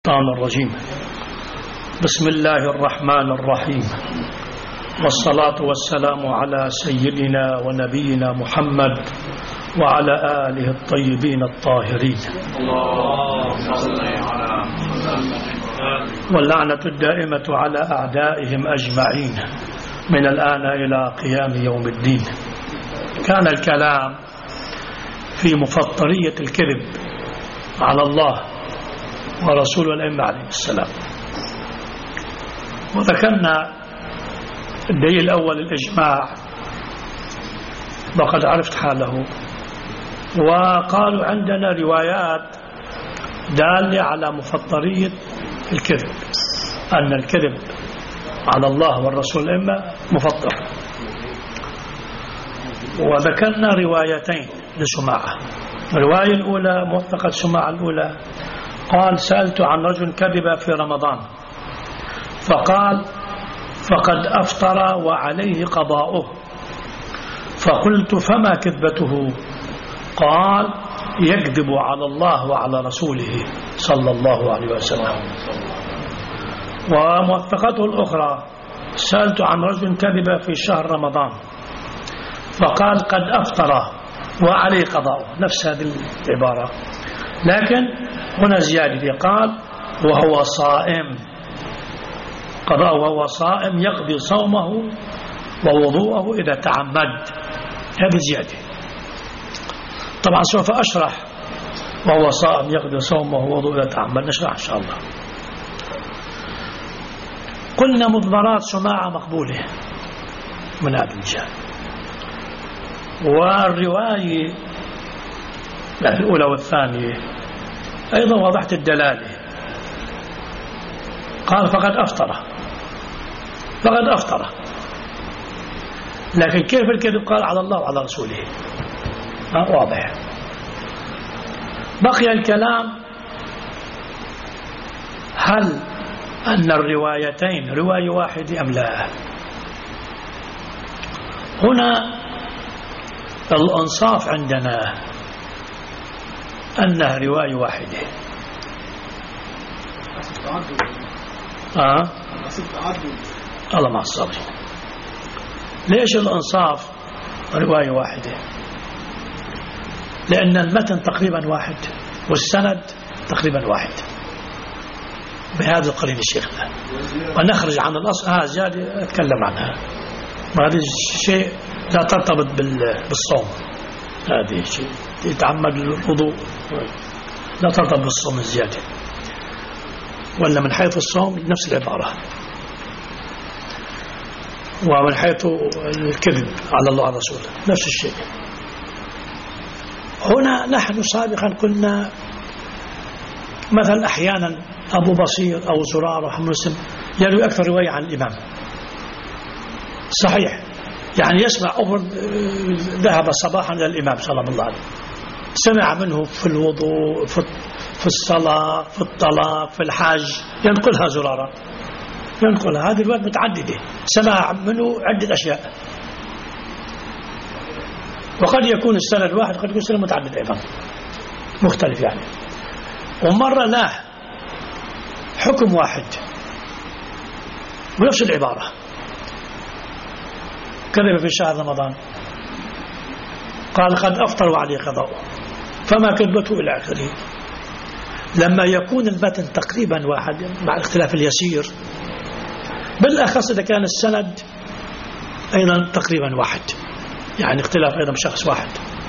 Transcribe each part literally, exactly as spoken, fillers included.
الشيطان الرجيم. بسم الله الرحمن الرحيم، والصلاة والسلام على سيدنا ونبينا محمد وعلى آله الطيبين الطاهرين، واللعنة الدائمة على أعدائهم أجمعين من الآن إلى قيام يوم الدين. كان الكلام في مفطرية الكذب على الله ورسول الأئمة عليه السلام، وذكرنا الدليل الأول الإجماع وقد عرفت حاله، وقالوا عندنا روايات دالة على مفطرية الكذب، أن الكذب على الله والرسول الأئمة مفطر. وذكرنا روايتين لسماعة. الرواية الأولى معتقد سماعة الأولى قال: سألت عن رجل كذب في رمضان فقال فقد أفطر وعليه قضاؤه، فقلت: فما كذبته؟ قال: يكذب على الله وعلى رسوله صلى الله عليه وسلم. ومعتقده الأخرى: سألت عن رجل كذب في شهر رمضان فقال قد أفطر وعليه قضاؤه، نفس هذه العبارة، لكن هنا زيادة، قال: وهو صائم، قضاء وهو صائم يقضي صومه ووضوءه إذا تعمد. هذه زيادة. طبعا سوف أشرح وهو صائم يقضي صومه ووضوءه إذا تعمد، نشرح إن شاء الله. قلنا مضمرات سماعة مقبولة من هذا الجانب، والرواية الأولى والثانية أيضا وضحت الدلالة. قال: فقد أفطر، فقد أفطر، لكن كيف الكذب؟ قال: على الله وعلى رسوله. ما واضح. بقي الكلام هل أن الروايتين رواية واحدة أم لا؟ هنا الأنصاف عندنا أنها رواية واحدة. آه الله مع الصبر. ليش الأنصاف رواية واحدة؟ لأن المتن تقريبا واحد والسند تقريبا واحد، بهذا القرين الشيخ، ونخرج عن الأصل. ها زيادة أتكلم عنها، وهذا الشيء لا ترتبط بالصوم، هذه شيء يتعمد الوضوء لا ترتبط بالصوم الزيادة، ولا من حيث الصوم نفس العبارة، ومن حيث الكذب على الله ورسوله نفس الشيء. هنا نحن سابقا قلنا مثلا أحيانا أبو بصير أو زرار وحمد مسلم يروي أكثر رواية عن الإمام، صحيح، يعني يسمع أمر ذهب صباحا إلى الإمام صلى الله عليه وسلم، سمع منه في الوضوء، في الصلاة، في الطلاق، في الحج، ينقلها زرارة، ينقلها. هذه الروايات متعددة، سمع منه عدة أشياء، وقد يكون السند واحد، قد يكون السند متعدد أيضا، مختلف يعني. ومرة لا، حكم واحد ونفس العبارة، كذب في شهر رمضان قال قد أفطر وعليه قضاؤه، فما كذبته إلى آخره. لما يكون المتن تقريبا واحد مع الاختلاف اليسير، بالأخص إذا كان السند أيضا تقريبا واحد، يعني اختلاف أيضا بشخص واحد،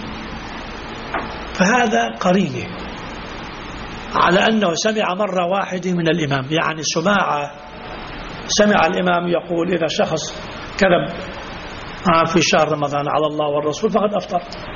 فهذا قرينه على أنه سمع مرة واحدة من الإمام، يعني سماعة سمع الإمام يقول إذا شخص كذب في شهر رمضان على الله والرسول فقد أفطر،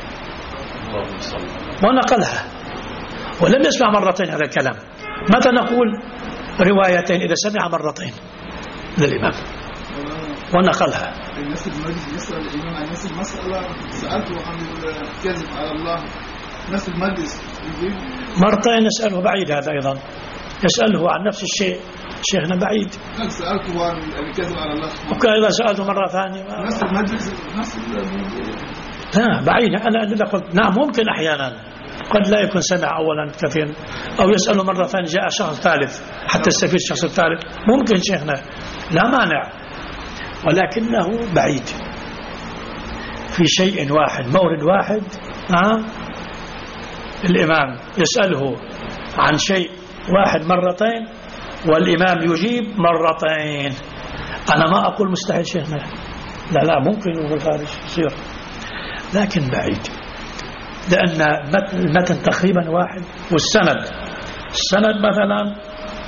ونقلها، ولم يسمع مرتين هذا الكلام. متى نقول روايتين؟ إذا سمع مرتين للإمام ونقلها. الناس المجلس يسأل الإمام عن نفس المسألة، سألته عن الكذب على الله، نفس المجلس مرتين يسأله، بعيد هذا أيضا، يسأله عن نفس الشيء شيخنا بعيد. سألته عن الكذب على الله، وكذا سألته مرة ثانية نفس المجلس نفس لا بعيد. أنا أنا قلت نعم ممكن أحيانا، قد لا يكون سمع أولا كثيرا، أو يسأله مرة ثانية جاء شخص ثالث حتى يستفيد الشخص الثالث، ممكن شيخنا لا مانع، ولكنه بعيد في شيء واحد، مورد واحد. آه الإمام يسأله عن شيء واحد مرتين والإمام يجيب مرتين. أنا ما أقول مستحيل شيخنا، لا لا ممكن في الخارج يصير، لكن بعيد، لأن المتن تقريبا واحد. والسند، السند مثلا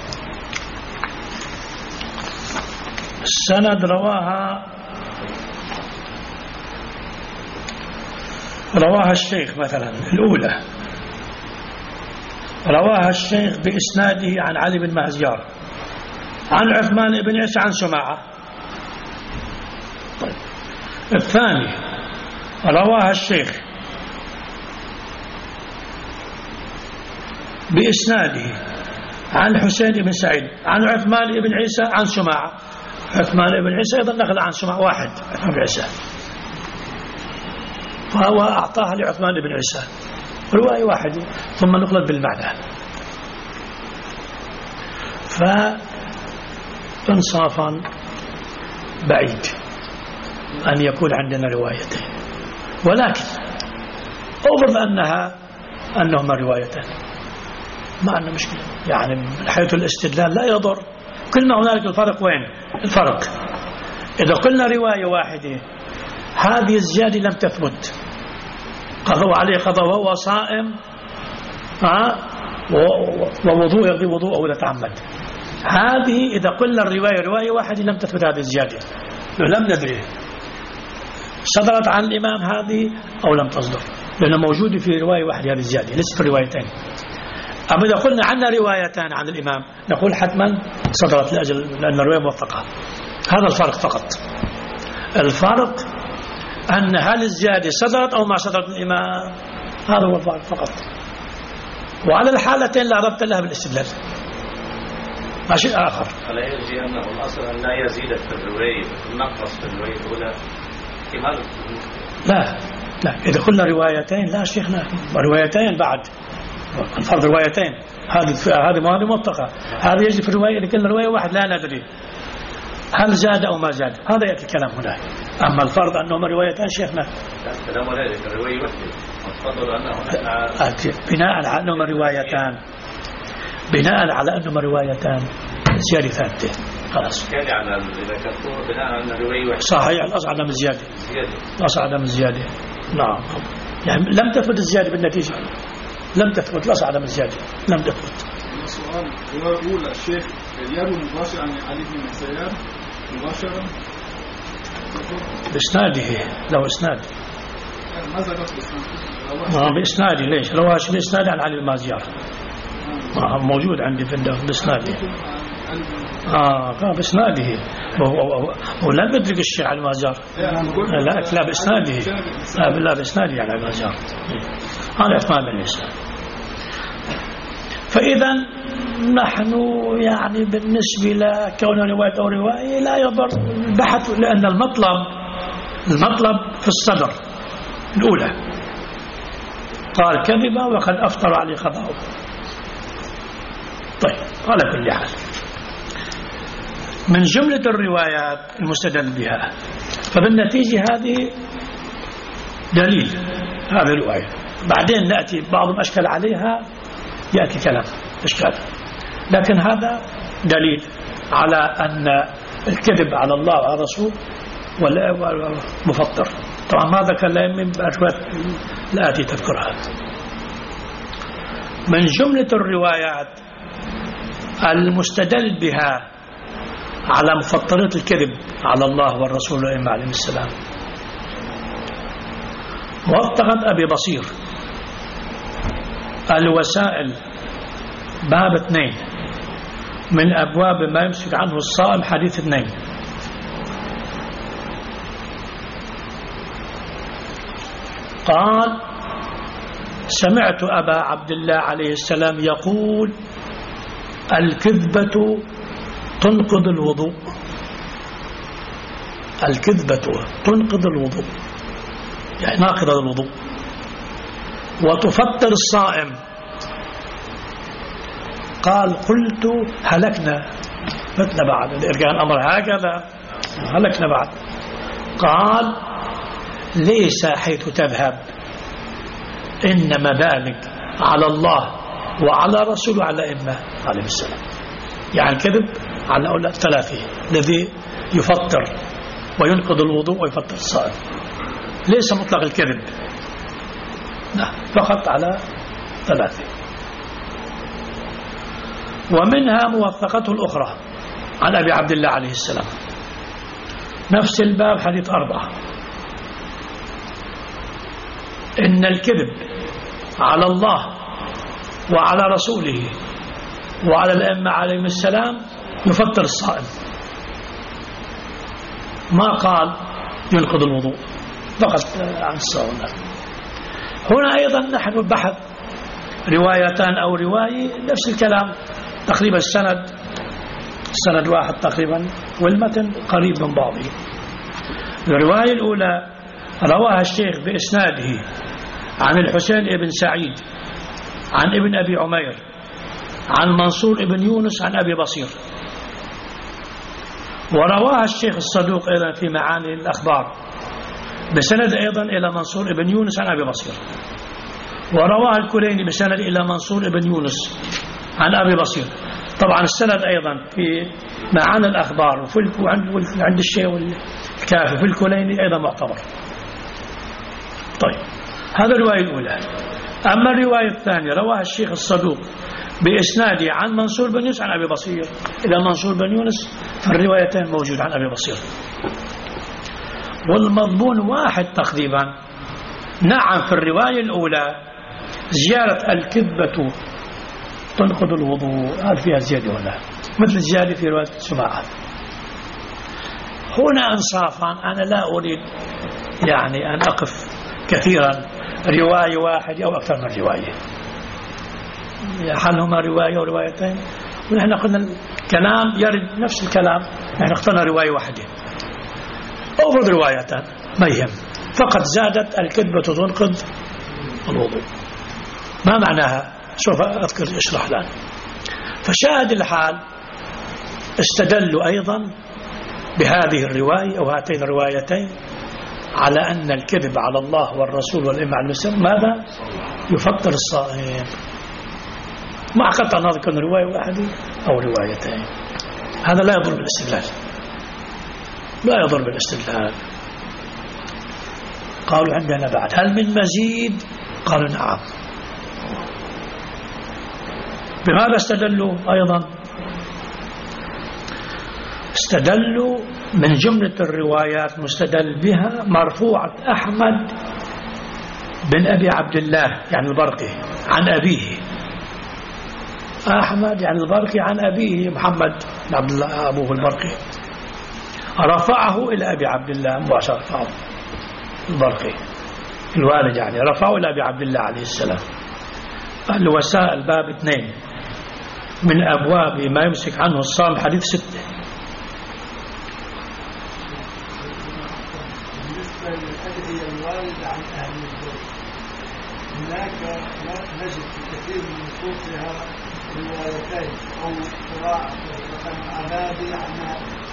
السند رواها رواها الشيخ مثلا الأولى رواها الشيخ بإسناده عن علي بن مهزيار عن عثمان بن عيسى عن سماعة. طيب. الثاني رواها الشيخ بإسناده عن حسين بن سعيد عن عثمان بن عيسى عن سماعة. عثمان بن عيسى أيضا نقل عن سماعة واحد عثمان بن عيسى، فهو أعطاها لعثمان بن عيسى رواية واحدة ثم نقلت بالمعنى. فإنصافا بعيد أن يكون عندنا روايتين، ولكن أفرض أنها أنهما روايتان ما عندنا مشكلة، يعني من حيث الاستدلال لا يضر. قلنا هنالك الفرق وين؟ الفرق إذا قلنا رواية واحدة هذه الزيادة لم تثبت، قضوا عليه قضاء وهو صائم ها ووضوء يقضي وضوء أو لا تعمد. هذه إذا قلنا الرواية رواية واحدة لم تثبت هذه الزيادة، لم ندري صدرت عن الإمام هذه أو لم تصدر، لأنه موجود في رواية واحدة هذه الزيادة ليست في روايتين. أما إذا قلنا عنا روايتان عن الإمام نقول حتما صدرت لأجل لأن الرواية موثقة. هذا الفرق فقط. الفرق أن هل الزيادة صدرت أو ما صدرت من الإمام، هذا هو الفرق فقط. وعلى الحالتين لا ربط لها بالاستدلال، ما شيء آخر. ألا يجزي أنه الأصل أن لا يزيد في الرواية النقص في الرواية الأولى كمال؟ لا لا إذا قلنا روايتين لا شيخنا، روايتين بعد الفرض روايتين، هذه هذه ما هذه موثقة، هذه يجي في الرواية لكن الرواية واحد لا ندري هل زاد أو ما زاد، هذا يأتي الكلام هنا. أما الفرض أنهما روايتان شيخنا كلام ولا ذلك الرواية واحدة تفضل أنه بناء على أنهما روايتان بناء على أنهما روايتان زيادة ثابتة خلاص. يعني على إذا كنتم بناء على الرواية واحدة صحيح، الأصل عدم الزيادة، الأصل عدم الزيادة. نعم، يعني لم تثبت الزيادة بالنتيجة، لم تثبت الأصل عدم الزيادة، لم تثبت. السؤال الرواية الأولى الشيخ يروي مباشرة عن علي بن سيار مباشرة بإسناده، لو إسناد ماذا قصد ما بإسناده؟ ليش رواش بإسناده عن علي المازيار آه موجود عندي في الدرس بإسناده. آه بإسناده ولا بدرك الشيخ على المازيار، لا لا بإسناده، لا بالله بإسناده على المازيار هذا عثمان بن عيسى. فإذا نحن يعني بالنسبة لكون رواية أو رواية لا يضر البحث، لأن المطلب المطلب في الصدر الأولى قال كذبا وقد أفطر عليه خطأه. طيب على كل حال من جملة الروايات المستدل بها، فبالنتيجة هذه دليل هذه الرواية، بعدين نأتي بعض الأشكال عليها يأتي كلام إشكال، لكن هذا دليل على أن الكذب على الله وعلى الرسول مفطر. طبعا ما ذكر لا من بأشوات الآتي تذكرها. من جملة الروايات المستدل بها على مفطرة الكذب على الله والرسول والأئمة عليهم السلام وارتقد أبي بصير الوسائل باب اثنين من أبواب ما يمسك عنه الصائم حديث اثنين. قال سمعت أبا عبد الله عليه السلام يقول الكذبة تنقض الوضوء، الكذبة تنقض الوضوء يعني ناقض الوضوء. وتفطر الصائم. قال قلت هلكنا، متنا بعد إذا كان الأمر هكذا هلكنا بعد. قال ليس حيث تذهب، إنما ذلك على الله وعلى رسوله على الأئمة عليه السلام. يعني كذب على أولاد ثلاثة الذي يفطر وينقض الوضوء ويفطر الصائم، ليس مطلق الكذب، لا فقط على ثلاثة. ومنها موثقته الأخرى عن أبي عبد الله عليه السلام، نفس الباب حديث أربعة، إن الكذب على الله وعلى رسوله وعلى الأئمة عليهم السلام يفطر الصائم، ما قال ينقض الوضوء، فقط عن الصائم. هنا أيضا نحن بحث روايتان أو رواية نفس الكلام تقريبا، السند السند واحد تقريبا والمتن قريب من بعضه. الرواية الأولى رواها الشيخ بإسناده عن الحسين بن سعيد عن ابن أبي عمير عن منصور بن يونس عن أبي بصير، ورواها الشيخ الصدوق أيضا في معاني الأخبار بسند أيضا إلى منصور بن يونس عن أبي بصير، ورواها الكليني بسند إلى منصور بن يونس عن أبي بصير. طبعا السند أيضا في معاني الأخبار وفي عند الشيخ الكافي في الكليني أيضا معتبر. طيب هذا الرواية الأولى. أما الرواية الثانية رواها الشيخ الصدوق بإسناده عن منصور بن يونس عن أبي بصير إلى منصور بن يونس، فالروايتين موجود عن أبي بصير والمضمون واحد تقريبا. نعم في الرواية الأولى زيارة الكذبة تنقض الوضوء، هذا فيها زيادة ولا مثل الزيادة في رواية سماعة. هنا انصافا أنا لا أريد يعني أن أقف كثيرا رواية واحد أو أكثر من رواية، هل هما رواية وروايتين؟ ونحن قلنا الكلام يرد نفس الكلام، نحن اخترنا رواية واحدة أو فرض روايتان ما يهم، فقط زادت الكذبة تنقض الوضوء. ما معناها؟ سوف أذكر إشرح الآن. فشاهد الحال استدلوا أيضا بهذه الرواية أو هاتين الروايتين على أن الكذب على الله والرسول والأئمة على المسلم ماذا؟ يفطر الصائم. ما قطع نذكر رواية واحدة أو روايتين، هذا لا يضر بالاستدلال، لا يضر بالاستدلال. قالوا عندنا بعد هل من مزيد؟ قالوا نعم. بماذا استدلوا أيضا؟ استدلوا من جملة الروايات مستدل بها مرفوعة أحمد بن أبي عبد الله يعني البرقي عن أبيه، أحمد يعني البرقي عن أبيه محمد بن عبد الله أبوه البرقي، رفعه إلى أبي عبد الله مباشرة، رفعه البرقي الوالد يعني رفعه إلى أبي عبد الله عليه السلام. الوسائل باب اثنين من أبواب ما يمسك عنه الصائم حديث ستة. بالنسبة للأدعية الواردة عن أهل البيت هناك لا نجد في كثير من نصوصها روايتين أو قراءة مثلا عبادي عنها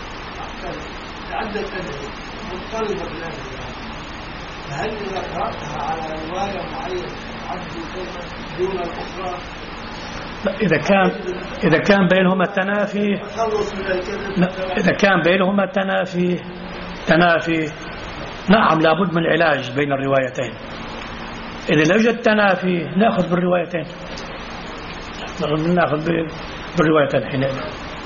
تعدد أدعية مضطربة بالأدعية، فهل إذا قرأتها على رواية معينة تعدد دون الأخرى؟ إذا كان إذا كان بينهما تنافي، إذا كان بينهما تنافي تنافي نعم لابد من العلاج بين الروايتين. إذا لا يوجد تنافي نأخذ بالروايتين، نأخذ بالروايتين حينئذ.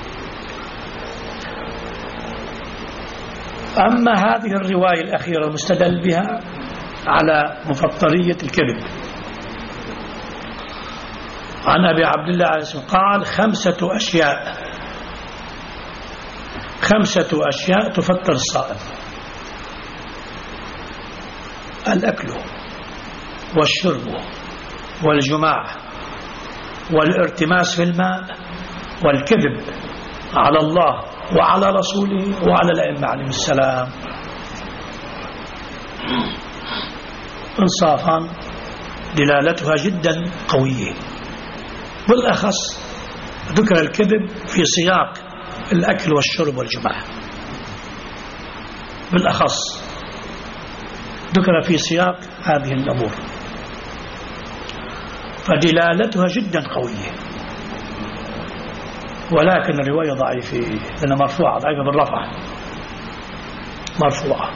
أما هذه الرواية الأخيرة المستدل بها على مفطرية الكذب عن أبي عبد الله عليه السلام قال خمسة أشياء خمسة أشياء تفطر الصائم: الأكل والشرب والجماع والارتماس في الماء والكذب على الله وعلى رسوله وعلى الأئمة عليهم السلام. انصافا دلالتها جدا قوية. بالأخص ذكر الكذب في سياق الأكل والشرب والجماع، بالأخص ذكر في سياق هذه الأمور، فدلالتها جدا قوية. ولكن الرواية ضعيفة لأنها مرفوعة، ضعيفة بالرفع، مرفوعة.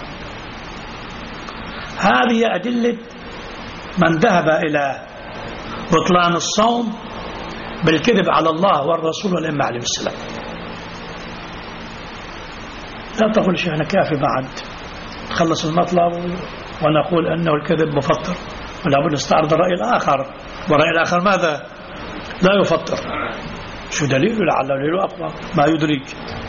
هذه أدلة من ذهب إلى بطلان الصوم بالكذب على الله والرسول والأئمة عليه السلام. لا تقول شيخنا كافي بعد تخلص المطلب ونقول أنه الكذب مفطر، ولا بد نستعرض الرأي الآخر، والرأي الآخر ماذا؟ لا يفطر. شو دليل؟ لعله دليل أقوى، ما يدريك.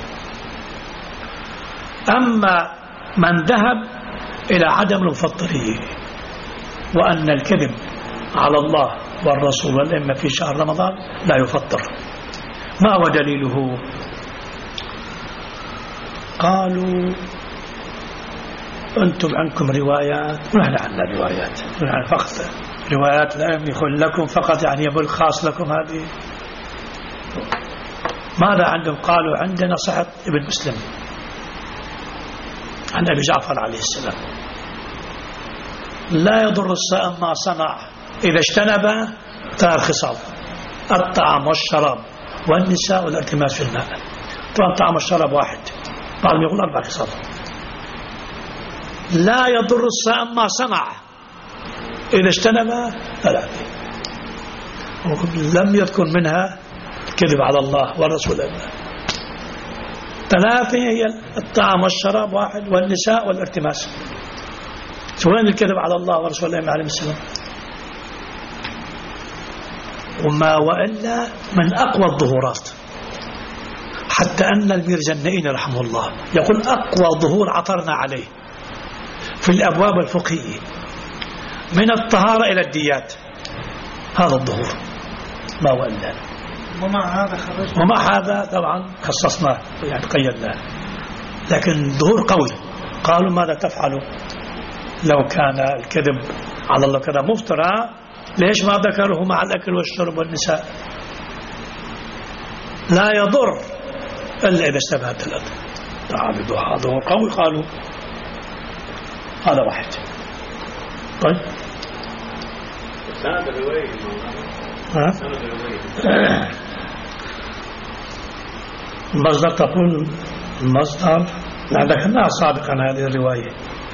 أما من ذهب إلى عدم المفطرية وأن الكذب على الله والرسول والأئمة في شهر رمضان لا يفطر، ما هو دليله؟ قالوا أنتم عندكم روايات ونحن عندنا روايات، ونحن فقط روايات لا يكون لكم فقط، يعني يقول خاص لكم هذه. ماذا عندهم؟ قالوا عندنا صحة ابن مسلم عن أبي جعفر عليه السلام: لا يضر الصائم ما صنع إذا اجتنب ثلاث خصال: الطعام والشراب والنساء والالتماس في الماء. طبعا الطعام والشراب واحد، بعضهم يقول أربع خصال. لا يضر الصائم ما صنع إذا اجتنب ثلاثة، لم يذكر منها الكذب على الله والرسول. ثلاثة هي الطعام والشراب واحد، والنساء والالتماس. وين الكذب على الله ورسول الله عليه السلام؟ وما وإلا من أقوى الظهورات، حتى أن الميرزنائي رحمه الله يقول أقوى ظهور عثرنا عليه في الأبواب الفقهية من الطهارة إلى الديات هذا الظهور، ما وإلا. ومع هذا خرجنا، ومع هذا طبعا خصصناه يعني قيدناه، لكن ظهور قوي. قالوا ماذا تفعلوا لو كان الكذب على الله كذا مفترى؟ ليش ما ذكره مع الأكل والشرب والنساء؟ لا يضر إلا إذا اشتبهت ثلاثة. تعالوا هذا هو قوي. قالوا هذا واحد. طيب سند الرواية ها؟ سند الرواية المصدر تقول المصدر ذكرناها سابقا هذه الرواية.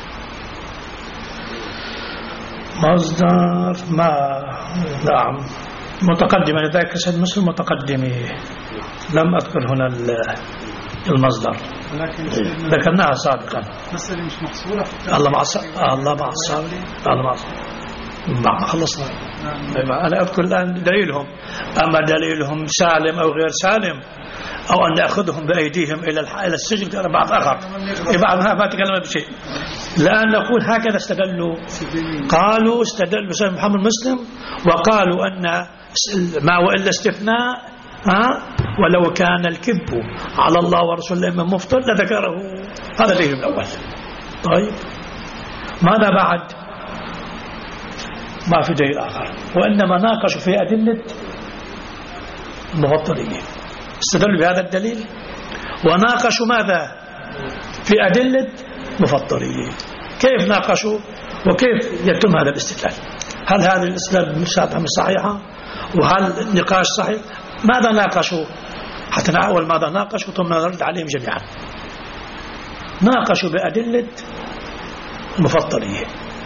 مصدر ما نعم متقدمة، لذلك سيد مسلم متقدمة، لم أذكر هنا المصدر، ذكرناها سابقا. مسألة مش محصورة في الله مع الله مع الصابرين، الله مع ما خلصنا. أنا أذكر الآن دليلهم، أما دليلهم سالم أو غير سالم، أو أن نأخذهم بأيديهم إلى إلى السجن كان بعض آخر، بعضها ما تكلم بشيء. الآن نقول هكذا استدلوا، قالوا استدلوا سيد محمد مسلم وقالوا أن ما وإلا استثناء، ها، ولو كان الكذب على الله ورسول الله مفطر لذكره. هذا دليل الأول. طيب ماذا بعد؟ ما في دليل آخر، وإنما ناقشوا في أدلة المفطرية، استدلوا بهذا الدليل وناقشوا ماذا في أدلة مفطرية. كيف ناقشوا وكيف يتم هذا الاستدلال؟ هل هذا الاستدلال مشابه صحيحة؟ وهل النقاش صحيح؟ ماذا ناقشوا حتى نعول ماذا ناقشوا ثم نرد عليهم جميعا؟ ناقشوا بأدلة المفطرية.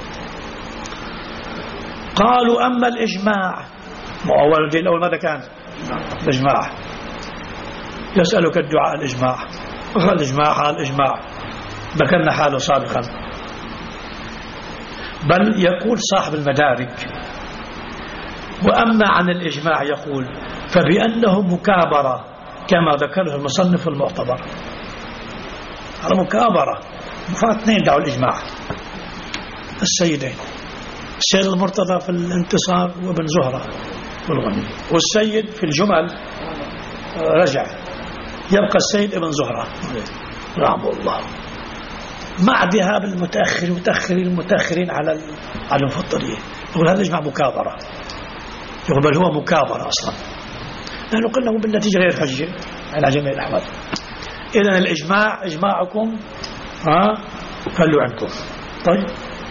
قالوا أما الإجماع، أول الدليل الأول ماذا كان؟ الإجماع. يسألك الدعاء الإجماع، وقال الإجماع حال الإجماع ذكرنا حاله سابقا. بل يقول صاحب المدارك: وأما عن الإجماع يقول فبأنه مكابرة كما ذكره المصنف المعتبر. على مكابرة فاثنين دعوا الإجماع، السيدين السيد المرتضى في الانتصار وابن زهرة والغني، والسيد في الجمل رجع، يبقى السيد ابن زهرة رحمه الله، مع ذهاب المتأخر المتأخرين المتأخرين على على المفطرية. يقول هذا إجماع مكابرة، يقول بل هو مكابرة أصلا، لأنه قلنا بالنتيجة غير حجة على جميع الأحوال. إذن الإجماع إجماعكم ها خلوا عنكم. طيب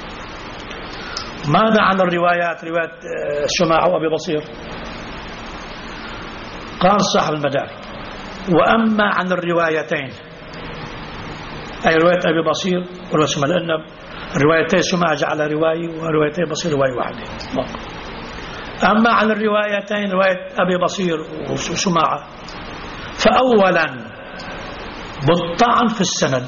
ماذا عن الروايات؟ رواية الشماع وأبي بصير قال صاحب المدارك: وأما عن الروايتين، أي رواية أبي بصير ورواية الشماع، لأن روايتي الشماع جعل رواية وروايتي بصير رواية واحدة. أما عن الروايتين رواية أبي بصير وشماعة فأولا بالطعن في السند.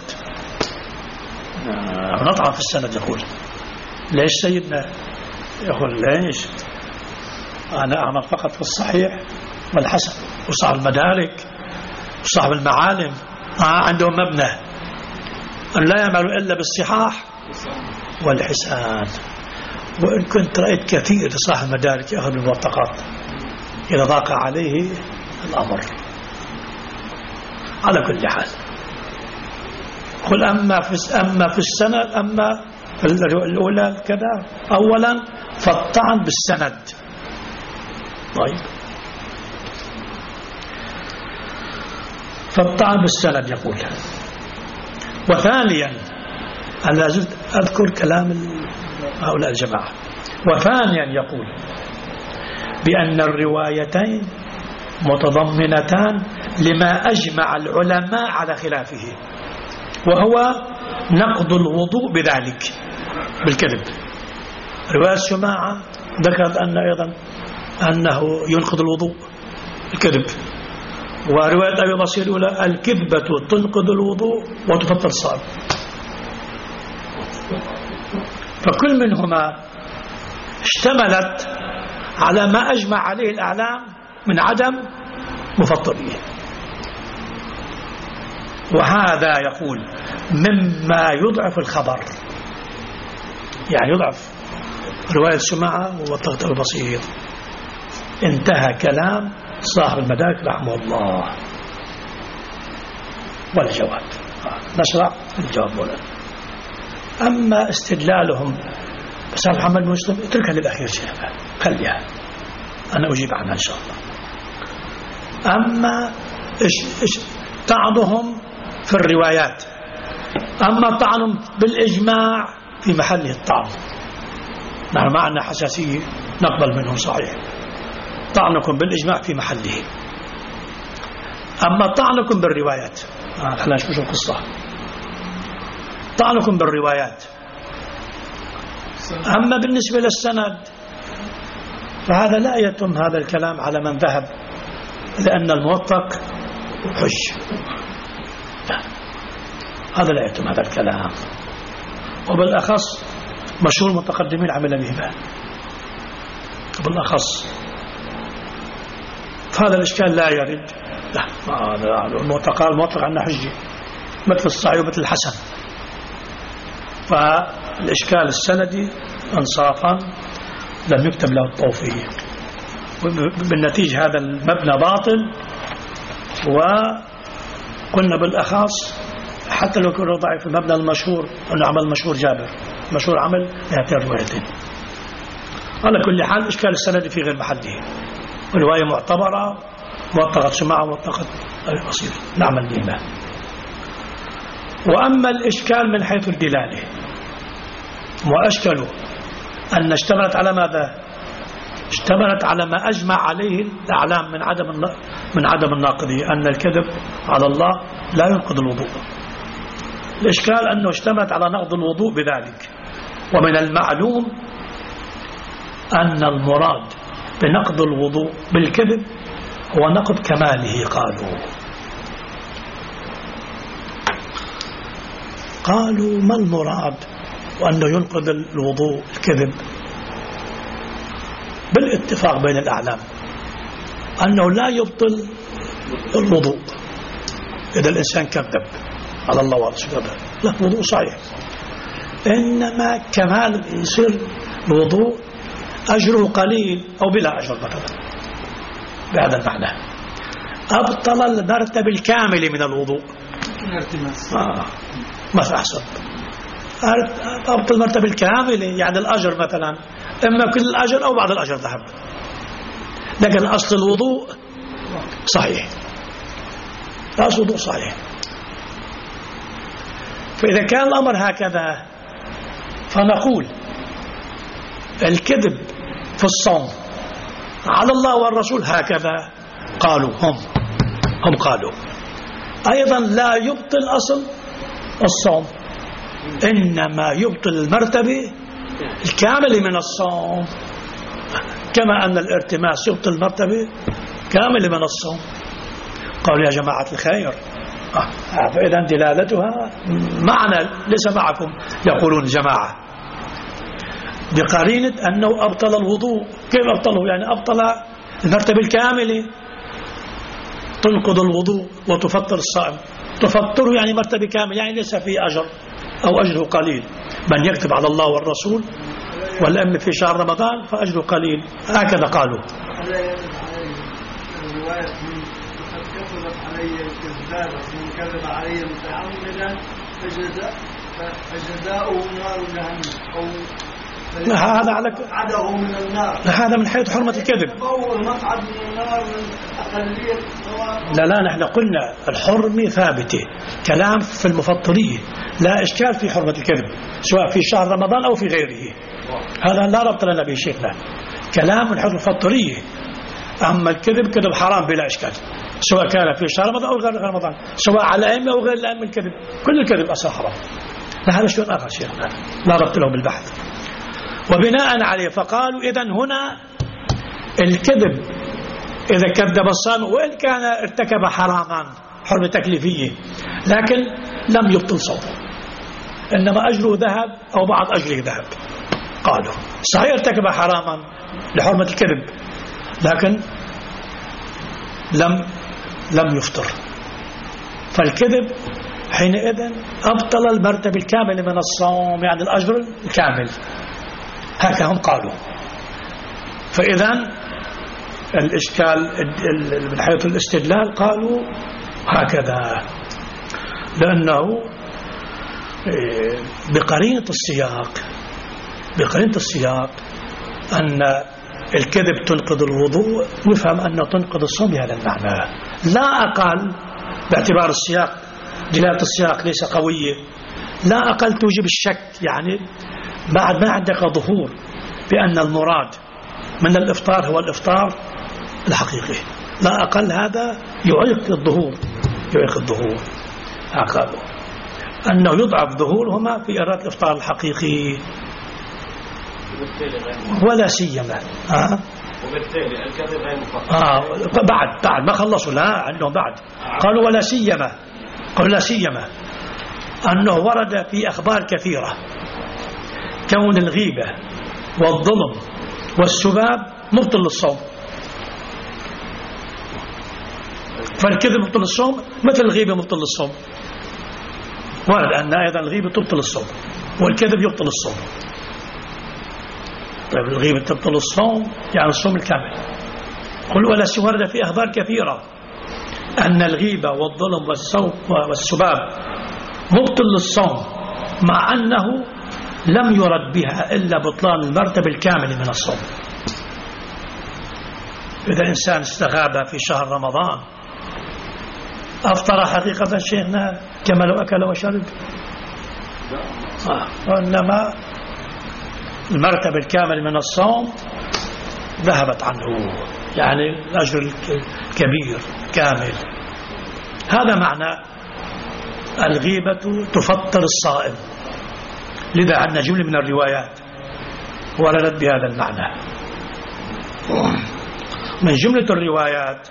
نطعن في السند. يقول ليش سيدنا؟ يقول ليش؟ أنا أعمل فقط في الصحيح والحسن، وصاحب المدارك وصاحب المعالم آه عندهم مبنى أن لا يعملوا إلا بالصحاح والحسان. وإن كنت رأيت كثير صاحب المدارك يأخذ الموثقات إذا ضاق عليه الأمر. على كل حال قل أما في أما في السند، أما في الأولى كذا أولا فالطعن بالسند. طيب فالطعن بالسند يقول. وثانيا أنا زلت أذكر كلام هؤلاء الجماعة. وثانيا يقول بأن الروايتين متضمنتان لما أجمع العلماء على خلافه، وهو نقض الوضوء بذلك بالكذب. رواية الشماعة ذكرت أن أيضا أنه ينقض الوضوء بالكذب، ورواية أبي بصير الأولى الكذبة تنقض الوضوء وتفطر الصائم. فكل منهما اشتملت على ما أجمع عليه الأعلام من عدم مفطرية. وهذا يقول مما يضعف الخبر، يعني يضعف رواية الشماعة ووثقت أبي بصير. انتهى كلام صاحب المدارك رحمه الله. والجواب نشرع الجواب ولا. أما استدلالهم بس محمد مسلم اتركها للأخير شيئا، خليها أنا أجيب عنها إن شاء الله. أما إش إش طعنهم في الروايات، أما طعنهم بالإجماع في محله الطعن، نحن معنا حساسية نقبل منهم صحيح. طعنكم بالإجماع في محله. أما طعنكم بالروايات آه خلينا نشوف القصة. طعنكم بالروايات. أما بالنسبة للسند فهذا لا يتم هذا الكلام على من ذهب لأن الموثق حج. لا. هذا لا يتم هذا الكلام، وبالأخص مشهور المتقدمين عمل به بالأخص. فهذا الإشكال لا يرد. لا هذا الموثق الموثق عنا حجة مثل الصحيح ومثل الحسن. فالإشكال السندي انصافا لم يكتب له التوفيق، بالنتيجة هذا المبنى باطل. وقلنا بالأخص حتى لو كان ضعيف المبنى المشهور أنه عمل مشهور جابر، مشهور عمل هاتين الروايتين. على كل حال إشكال السندي في غير محله، رواية معتبرة موثقة شماعة موثقة أبي بصير نعمل بهما. وأما الإشكال من حيث الدلالة وأشكلوا أن اشتملت على ماذا؟ اشتملت على ما أجمع عليه الأعلام من عدم من عدم الناقضية، أن الكذب على الله لا ينقض الوضوء. الإشكال أنه اشتملت على نقض الوضوء بذلك. ومن المعلوم أن المراد بنقض الوضوء بالكذب هو نقض كماله. قالوا قالوا ما المراد وأنه ينقض الوضوء الكذب؟ بالاتفاق بين الأعلام أنه لا يبطل الوضوء إذا الإنسان كذب على الله ورسوله، لا وضوء صحيح، إنما كمال يصير الوضوء أجره قليل أو بلا أجر مثلا. بهذا المعنى أبطل المرتبة الكاملة من الوضوء. آه. ما في أحسن أبطل المرتبة الكاملة، يعني الأجر مثلا إما كل الأجر أو بعض الأجر ذهب، لكن أصل الوضوء صحيح، أصل الوضوء صحيح. فإذا كان الأمر هكذا فنقول الكذب في الصوم على الله والرسول هكذا قالوا هم هم قالوا أيضا لا يبطل أصل الصوم، إنما يبطل المرتبة الكاملة من الصوم، كما أن الارتماس يبطل المرتبة كاملة من الصوم. قالوا يا جماعة الخير آه. فإذا دلالتها معنا ليس معكم، يقولون جماعة بقرينة أنه أبطل الوضوء. كيف أبطله؟ يعني أبطل المرتبة الكاملة، تنقض الوضوء وتفطر الصائم. تفطره يعني مرتبة كاملة، يعني ليس فيه أجر أو أجره قليل. من يكتب على الله والرسول والأم في شهر رمضان فأجره قليل، هكذا قالوا. ألا يجب علي الرواية من قد كتبت علي الكذابة من كذب علي متعمدا فجزاؤه نار جهنم أو هذا على عده من النار. هذا من حيث حرمة الكذب. المقعد من النار من أقلية. لا لا نحن قلنا الحرمة ثابتة، كلام في المفطرية، لا إشكال في حرمة الكذب سواء في شهر رمضان أو في غيره، هذا لا ربط لنا به شيخنا، كلام من حيث المفطرية. أما الكذب كذب حرام بلا إشكال، سواء كان في شهر رمضان أو غير رمضان، سواء على أئمة أو غير الأئمة، الكذب كل الكذب أصلا حرام. هذا شيء آخر شيخنا لا ربط له بالبحث. وبناء عليه فقالوا إذن هنا الكذب إذا كذب الصائم وإن كان ارتكب حراما حرمة تكليفية لكن لم يبطل صومه، إنما أجره ذهب أو بعض أجره ذهب. قالوا صحيح ارتكب حراما لحرمة الكذب لكن لم لم يفطر، فالكذب حينئذ أبطل المرتبة الكاملة من الصوم، يعني الأجر الكامل، هكذا هم قالوا. فإذا الإشكال من حيث الاستدلال قالوا هكذا، لأنه بقرينة السياق بقرينة السياق أن الكذب تنقض الوضوء، يفهم أنه تنقض الصوم بهذا المعنى، لا أقل باعتبار السياق، دلالة السياق ليس قوية، لا أقل توجب الشك، يعني بعد ما عندك ظهور بأن المراد من الإفطار هو الإفطار الحقيقي، لا أقل هذا يعيق الظهور يعيق الظهور قالوا أنه يضعف ظهورهما في إرادة الإفطار الحقيقي، ولا سيما آه. وبالتالي الكذب غير مفطر. آه بعد بعد ما خلصوا، لا عندهم بعد قالوا ولا سيما قالوا لا سيما أنه ورد في أخبار كثيرة كون الغيبة والظلم والسباب مبطل للصوم، فالكذب مبطل للصوم مثل الغيبة مبطل للصوم، ورد أن أيضا الغيبة تبطل الصوم والكذب يبطل الصوم. طيب الغيبة تبطل الصوم يعني الصوم الكامل. قل ولا ورد في أخبار كثيرة أن الغيبة والظلم والسباب مبطل للصوم، مع أنه لم يرد بها إلا بطلان المرتبة الكاملة من الصوم. إذا إنسان استغاب في شهر رمضان أفطر حقيقة شيخنا كما لو أكل وشرب، آه. وإنما المرتبة الكاملة من الصوم ذهبت عنه، يعني الأجر الكبير كامل. هذا معنى الغيبة تفطر الصائم، لذا عندنا جملة من الروايات وردت بهذا المعنى. من جملة الروايات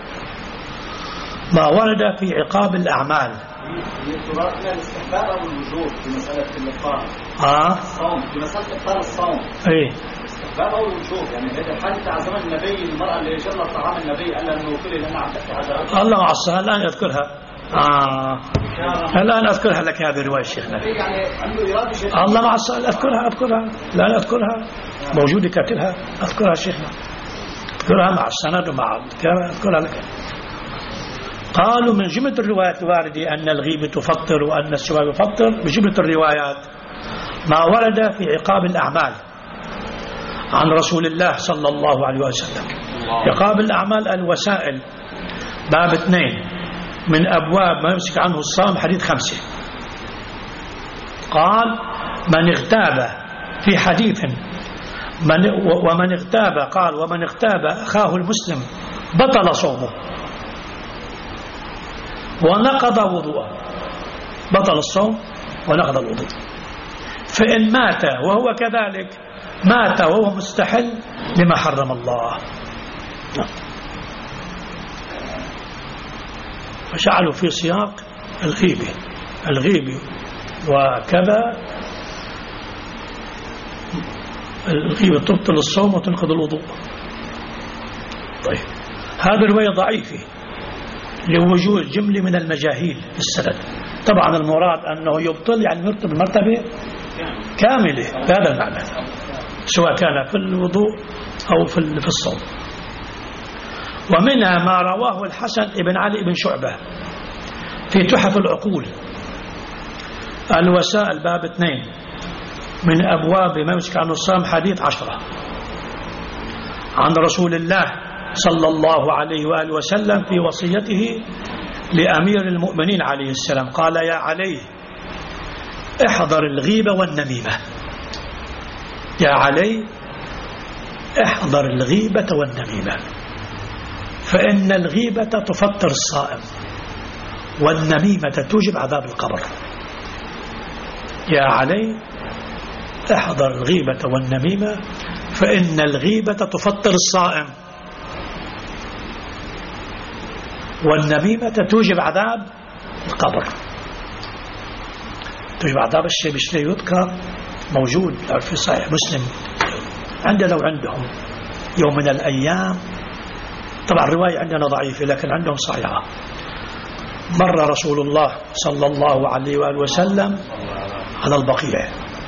ما ورد في عقاب الأعمال. تراثنا الاستحباب أو الوجوب في مسألة الإفطار آه. الصوم، في مسألة إفطار الصوم إيه الاستحباب أو الوجوب، يعني هذا حتى على زمن النبي المرأة اللي جرت طعام النبي قال أنه كل لنا عم تحكي عجرات الله مع الصلاة الآن يذكرها. آه الآن أذكرها لك هذه الرواية شيخنا، يعني عنده إرادة شيء. الله مع الصلاة أذكرها أذكرها لا أذكرها موجودة كاتلها أذكرها شيخنا، أذكرها مع السند ومع الكلام أذكرها لك. قالوا من جملة الروايات الواردة أن الغيبة تفطر وأن السباب يفطر، بجملة الروايات ما ورد في عقاب الأعمال عن رسول الله صلى الله عليه وسلم. عقاب الأعمال الوسائل باب اثنين من أبواب ما يمسك عنه الصوم حديث خمسة. قال من اغتاب في حديث من ومن اغتاب قال ومن اغتاب أخاه المسلم بطل صومه ونقض وضوءه. بطل الصوم ونقض الوضوء. فإن مات وهو كذلك مات وهو مستحل لما حرم الله. فجعلوا في سياق الغيبة الغيبة وكذا. الغيبة تبطل الصوم وتنقض الوضوء. طيب هذه الرواية ضعيفة لوجود جملة من المجاهيل في السند. طبعا المراد أنه يبطل يعني يرتب المرتبة كاملة بهذا المعنى، سواء كان في الوضوء أو في الصوم. ومنها ما رواه الحسن بن علي بن شعبة في تحف العقول الوسائل باب اثنين من أبواب ما يمسك عنه الصوم حديث عشرة عن رسول الله صلى الله عليه وآله وسلم في وصيته لأمير المؤمنين عليه السلام. قال يا علي احذر الغيبة والنميمة. يا علي احذر الغيبة والنميمة فإن الغيبة تفطر الصائم والنميمة توجب عذاب القبر. يا علي احذر الغيبة والنميمة فإن الغيبة تفطر الصائم والنميمة توجب عذاب القبر. توجب عذاب الشيء بالشيء يذكر موجود في صحيح مسلم عندنا وعندهم يوم من الأيام. طبعا الرواية عندنا ضعيفة لكن عندهم صحيحة. مر رسول الله صلى الله عليه وآله وسلم على البقيع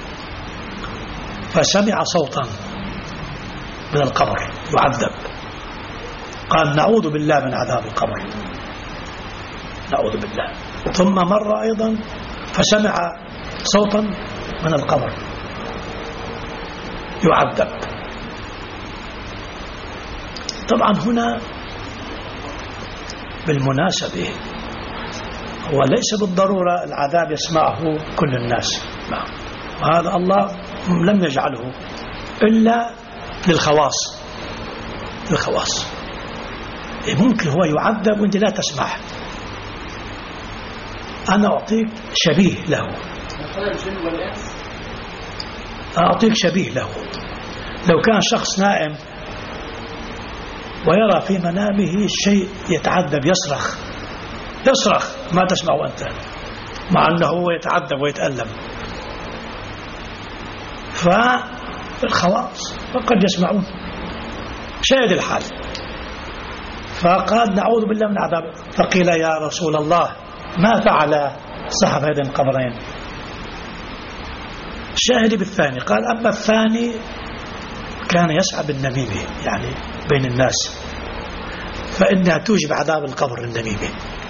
فسمع صوتا من القبر يعذب. قال نعوذ بالله من عذاب القبر، نعوذ بالله. ثم مر أيضا فسمع صوتا من القبر يعذب. طبعا هنا بالمناسبة هو ليس بالضرورة العذاب يسمعه كل الناس، وهذا الله لم يجعله إلا للخواص. للخواص ممكن هو يعذب وانت لا تسمع. أنا أعطيك شبيه له، أعطيك شبيه له. لو كان شخص نائم ويرى في منامه شيء يتعذب يصرخ يصرخ ما تسمعه أنت، مع أنه هو يتعذب ويتألم. فالخواص فقد يسمعون شاهد الحال. فقال نعوذ بالله من عذاب. فقيل يا رسول الله ما فعل صاحب هذين القبرين؟ شاهد بالثاني. قال أما الثاني كان يسعى بالنميمة يعني بين الناس فإنها توجب عذاب القبر النميمة.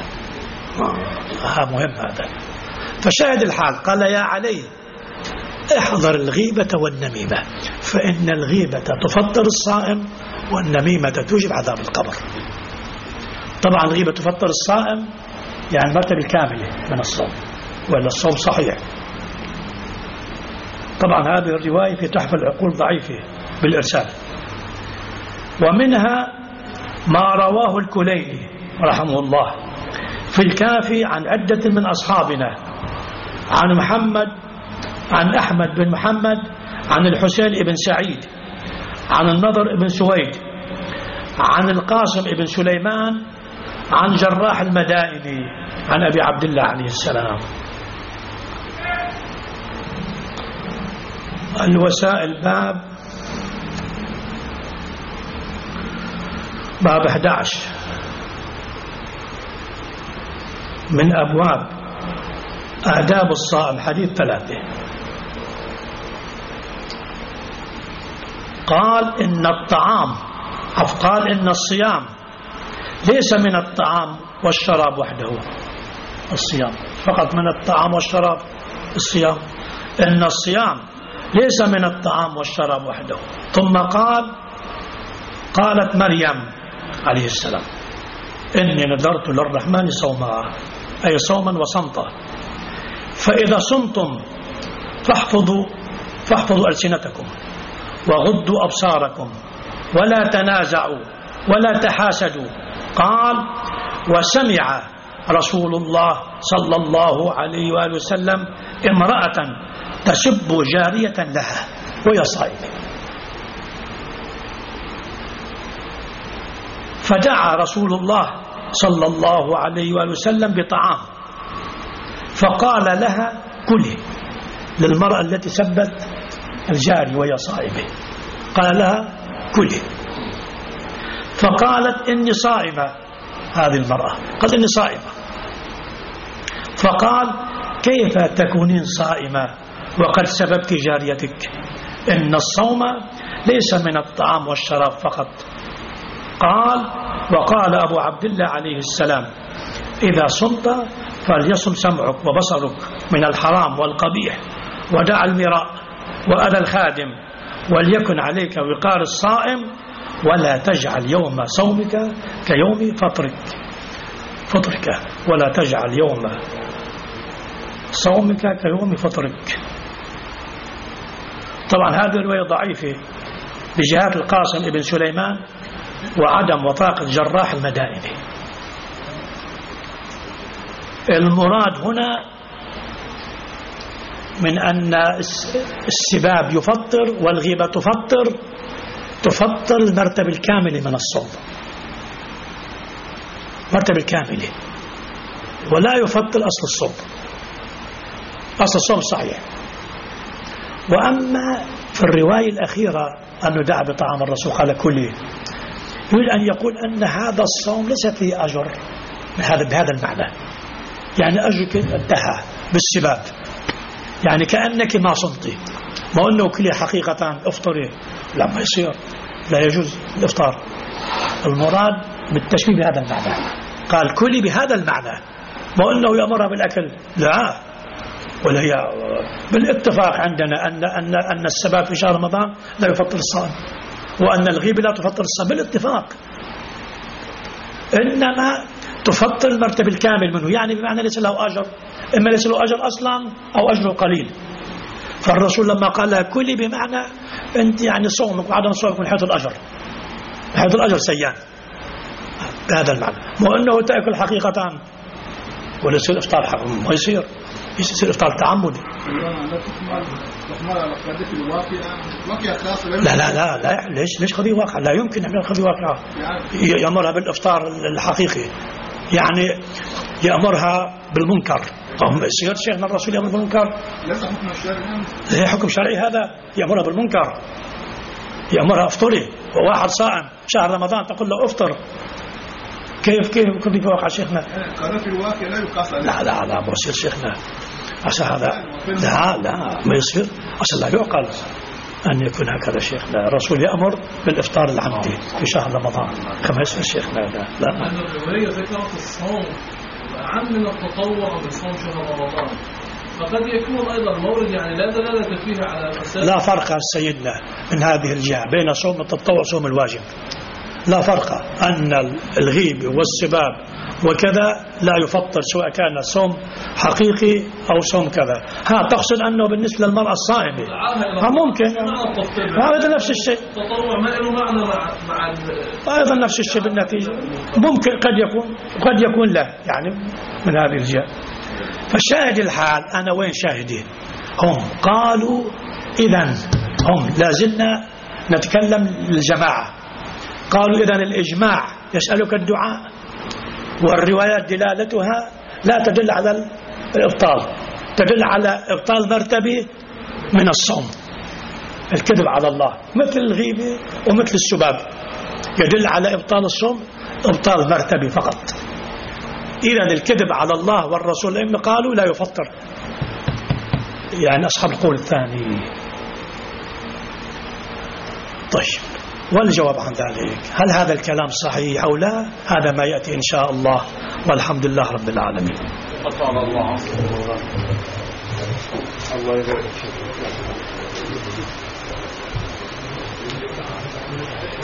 آه مهم هذا. فشاهد الحال قال يا علي احذر الغيبة والنميمة فإن الغيبة تفطر الصائم والنميمة توجب عذاب القبر. طبعا الغيبة تفطر الصائم يعني المرتبة الكاملة من الصوم ولا الصوم صحيح. طبعا هذه الرواية في تحف العقول ضعيفة بالإرسال. ومنها ما رواه الكليني رحمه الله في الكافي عن عدة من أصحابنا عن محمد عن أحمد بن محمد عن الحسين بن سعيد عن النضر بن سويد عن القاسم بن سليمان عن جراح المدائني عن أبي عبد الله عليه السلام. الوسائل باب باب أحد عشر من أبواب آداب الصائم حديث ثلاثة. قال إن الطعام قال إن الصيام ليس من الطعام والشراب وحده، الصيام فقط من الطعام والشراب الصيام، إن الصيام ليس من الطعام والشراب وحده. ثم قال قالت مريم عليه السلام إني نذرت للرحمن صوما، أي صوما وصمتا، فإذا صمتم فاحفظوا فاحفظوا ألسنتكم وغضوا أبصاركم ولا تنازعوا ولا تحاسدوا. قال وسمع رسول الله صلى الله عليه وآله وسلم امرأة تسب جارية لها وهي صائمة، فدعا رسول الله صلى الله عليه وآله وسلم بطعام، فقال لها كلي، للمرأة التي سبت الجاري وهي صائمة قال لها كلي، فقالت إني صائمة. هذه المرأة قالت إني صائمة، فقال كيف تكونين صائمة وقد سببت جاريتك؟ إن الصوم ليس من الطعام والشراب فقط. قال وقال أبو عبد الله عليه السلام إذا صمت فليصم سمعك وبصرك من الحرام والقبيح، ودع المراء وأذى الخادم، وليكن عليك وقار الصائم، ولا تجعل يوم صومك كيوم فطرك فطرك ولا تجعل يوم صومك كيوم فطرك. طبعا هذه الرواية ضعيفة بجهات القاسم ابن سليمان وعدم وثاقة جراح المدائني. المراد هنا من أن السباب يفطر والغيبة تفطر تفطر المرتبة الكاملة من الصوم، مرتبة الكاملة، ولا يفطر أصل الصوم. أصل الصوم صحيح. وأما في الرواية الأخيرة أنه دعا بطعام الرسول قال كله، يريد أن يقول أن هذا الصوم ليس فيه أجر بهذا بهذا المعنى، يعني أجرك انتهى بالسباب، يعني كأنك ما صمتي، ما أنه كله حقيقة افطري، لا ما يصير، لا يجوز الإفطار. المراد بالتشبيه بهذا المعنى، قال كلي بهذا المعنى، ما أنه يأمرها بالأكل، لا، ولا هي بالاتفاق عندنا أن أن أن السباب في شهر رمضان لا يفطر الصائم، وأن الغيبة لا تفطر الصائم بالاتفاق، إنما تفطر المرتبة الكامل منه، يعني بمعنى ليس له أجر، إما ليس له أجر أصلا أو أجره قليل. فالرسول لما قال لها كلي بمعنى أنت يعني صومك وعدم صومك من حيث الأجر، من حيث الأجر سيان بهذا المعنى، مو أنه تأكل حقيقة ولا يصير إفطار حق، ما يصير يصير إفطار تعمدي. لا لا لا لا ليش ليش قضية واقع؟ لا يمكن أن قضية واقعة يأمرها بالإفطار الحقيقي، يعني يأمرها بالمنكر. هم يصير شيخنا الرسول يأمر بالمنكر؟ ليس حكم شرعي. لا حكم شرعي هذا، يأمرها بالمنكر، يأمرها افطري، وواحد صائم شهر رمضان تقول له افطر، كيف كيف كيف في واقع شيخنا؟ قال في الواقع لا يقاس عليه. لا لا لا ما يصير شيخنا، عسى هذا لا لا ما يصير، أصلا لا يعقل أن يكون هكذا شيخنا. الرسول يأمر بالإفطار العمدي في شهر رمضان كما يصير شيخنا. لا لا أن الرواية ذكرت الصوم أعم من التطوع من صوم شهر رمضان، فقد يكون أيضا مورد يعني لا دلالة فيه على الأساس. لا فرق سيدنا من هذه الجهة بين صوم التطوع وصوم الواجب، لا فرق، أن الغيب والسباب وكذا لا يفطر سواء كان صوم حقيقي أو صوم كذا. ها تقصد أنه بالنسبة للمرأة الصائمة ها ممكن هذا نفس الشيء، التطوع ما له معنى مع مع أيضا نفس الشيء بالنتيجة، ممكن قد يكون قد يكون لا، يعني من هذه الجهة. فالشاهد الحال أنا وين شاهدين؟ هم قالوا إذن هم لازلنا نتكلم للجماعة، قالوا إذن الإجماع يسألك الدعاء، والروايات دلالتها لا تدل على الإبطال، تدل على إبطال مرتبة من الصوم، الكذب على الله مثل الغيبة ومثل السباب، يدل على إبطال الصوم إبطال مرتبة فقط. إذن الكذب على الله والرسول إن قالوا لا يفطر، يعني أصحاب القول الثاني. طيب والجواب عن ذلك هل هذا الكلام صحيح أو لا؟ هذا ما يأتي إن شاء الله، والحمد لله رب العالمين. الله يبارك فيك.